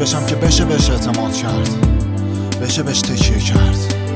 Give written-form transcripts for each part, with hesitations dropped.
بشم که بشه بهش اعتماد کرد، بشه بهش تکیه کرد.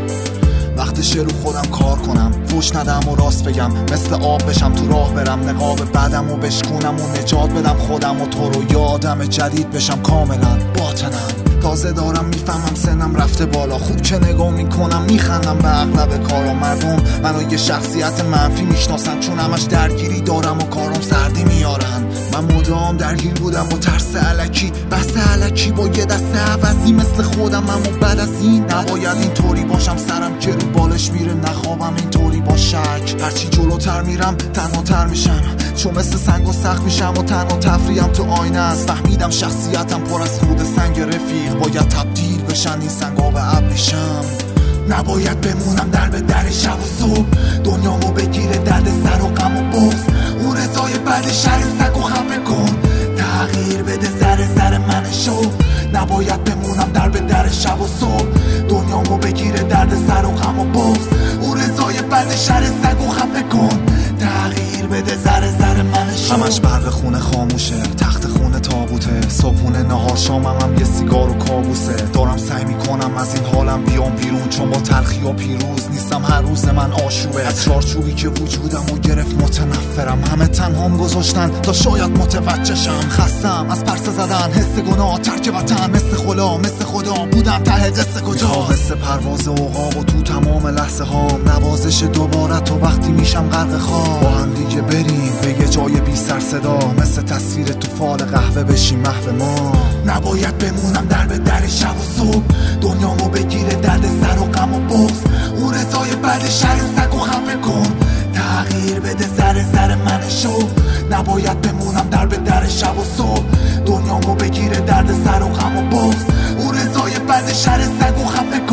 وقتشه رو خودم کار کنم، فوش ندم و راست بگم، مثل آب بشم تو راه برم، نقاب بعدم و بشکونم و نجات بدم خودم و تو رو. یادم جدید بشم کاملا باطنم، تازه دارم میفهمم سنم رفته بالا. خوب که نگاه میکنم میخندم به اغلب کارا. مردم منو یه شخصیت منفی میشناسن، چون همش درگیری دارم و کارم سردی میارن. من مدام درگیر بودم با ترس الکی، بحث الکی با یه دست عوضی مثل خودم. اما بعد از این نباید اینطوری باشم، سرم که رو بالش میره نخوابم اینطوری با شک. هرچی جلوتر میرم تنهاتر میشم، چون مثل سنگ و سخت میشم و تنها تفریحم تو آینه است. فهمیدم شخصیتم پر از خود سنگ رفیق، باید تبدیل بشن این سنگا به ابریشم. نباید بمونم در به در شب و صبح، دنیامو بگیره درد سر و غم و بغض. اون رضای بعد شهر سگ و خفه کن، تغییر بده ذره ذره من شو. نباید بمونم در به در شب و صبح، دنیامو بگیره درد سر و غم و بغض. اون رضای بعد شهر سگ و خفه کن، تغییر بده ذره ذره من شو. همش برق خونه خاموشه، تخت خونه تابوته، صبحونه نهار شامم هم یه سیگار و کابوسه. دارم سعی میکنم از این حالم بیام بیرون، چون با تلخی و پیروز نیستم، هر روز من آشوبه. از چارچوبی که وجودم و گرفت متنفرم، همه تنهام گذاشتن تا شاید متوجه شم. خستم از پرسه زدن، حس گناه، ترک وطن، مثل خلا مثل خدا بودم ته قصه کجا. مثل پرواز عقاب و تو تمام لحظه هام، نوازش دوباره تو وقتی میشم غرق خواب. با هم دیگه بریم به یه جای بی سر صدا، مثل تصویر تو فال قهوه بشیم محو ما. نباید بمونم در به در شب و صبح، دنیامو بگیره درد سر و غم و بغض. اون رضای بعد شهر سگ و خفه کن، تغییر بده ذره ذره من شو. نباید بمونم در به در شب و صبح، دنیامو بگیره درد سر و غم و بغض. اون رضای بعد شهر سگ و خفه